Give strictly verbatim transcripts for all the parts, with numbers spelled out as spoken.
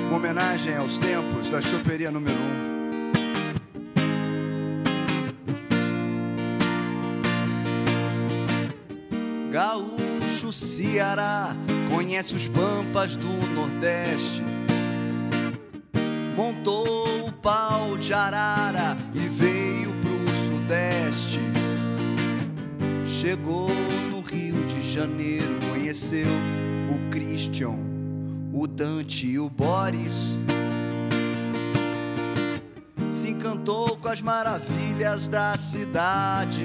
Uma homenagem aos tempos da choperia número um. Gaúcho Ceará, conhece os pampas do Nordeste. Montou o pau de arara e veio pro Sudeste. Chegou no Rio de Janeiro, conheceu o Christian, o Dante e o Boris. Se encantou com as maravilhas da cidade.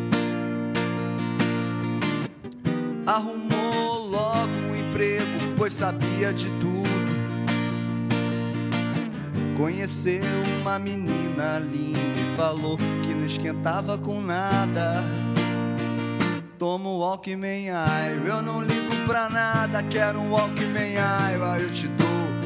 Arrumou logo um emprego, pois sabia de tudo. Conheceu uma menina linda e falou que não esquentava com nada. Toma um Walkman, ai, eu não ligo pra nada. Quero um Walkman, ai, eu te dou.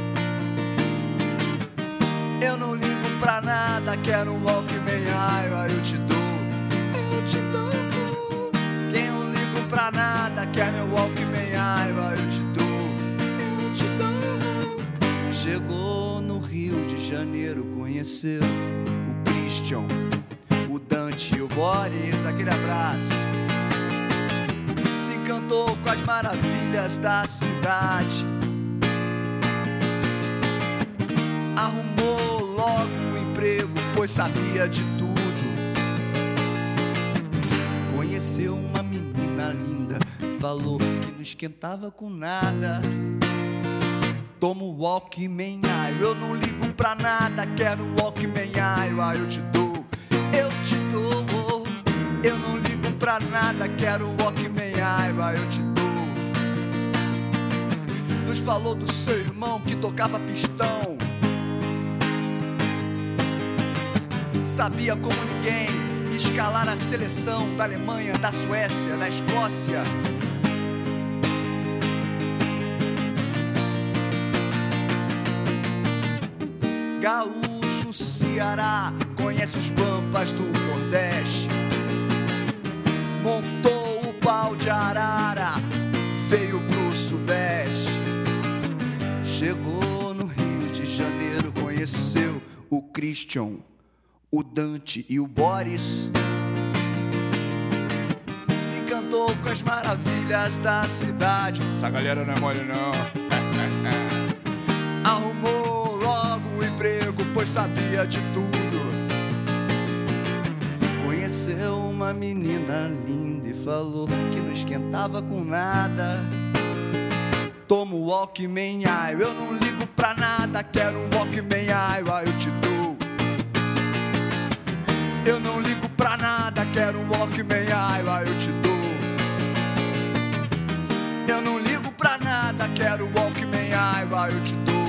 Eu não ligo pra nada. Quero um Walkman, ai, eu te dou. Eu te dou. Quem não ligo pra nada, quer meu Walkman, ai, eu te dou. Eu te dou. Chegou no Rio de Janeiro, conheceu o Christian, o Dante e o Boris. Aquele abraço. Cantou com as maravilhas da cidade. Arrumou logo um emprego, pois sabia de tudo. Conheceu uma menina linda, falou que não esquentava com nada. Toma o Walkman, ai, eu não ligo pra nada. Quero um Walkman, ai, eu te dou. Eu te dou. Eu não ligo pra nada. Quero um Walkman, ai, eu te dou. Nos falou do seu irmão que tocava pistão. Sabia como ninguém escalar a seleção da Alemanha, da Suécia, da Escócia. Gaúcho Ceará, conhece os pampas do Nordeste. Montou o pau de arara, veio pro Sudeste. Chegou no Rio de Janeiro, conheceu o Christian, o Dante e o Boris. Se encantou com as maravilhas da cidade. Essa galera não é mole não. Arrumou logo um emprego, pois sabia de tudo. Conheceu uma menina linda e falou que não esquentava com nada. Toma o Walkman, ai, eu não ligo pra nada. Quero um Walkman, ai, eu te dou. Eu não ligo pra nada. Quero um Walkman, ai, eu te dou. Eu não ligo pra nada. Quero um Walkman, ai, eu te dou.